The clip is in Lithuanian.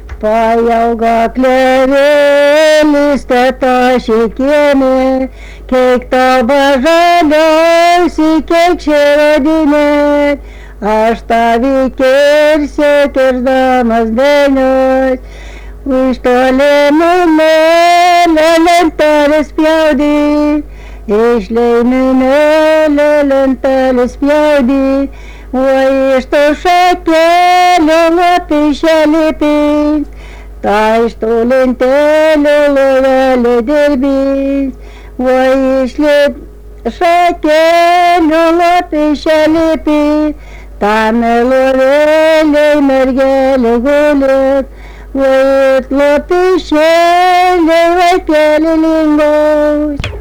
Paauga klevėlis teta šikėmė, kiek tavo žaliausi, kiek širdinė, aš tavį kirsiu, kirsdamas denius, iš toli numėlė lentelės pjaudį, iš leiminėlė lentelės pjaudį, o iš to šakelio lapišėlį pins, ta iš to lentelio lovelį dirbys, o iš šakelio lapišėlį pins, tame lovelį mergelė gulėt, o iš lapišėlį vaikelį lingos.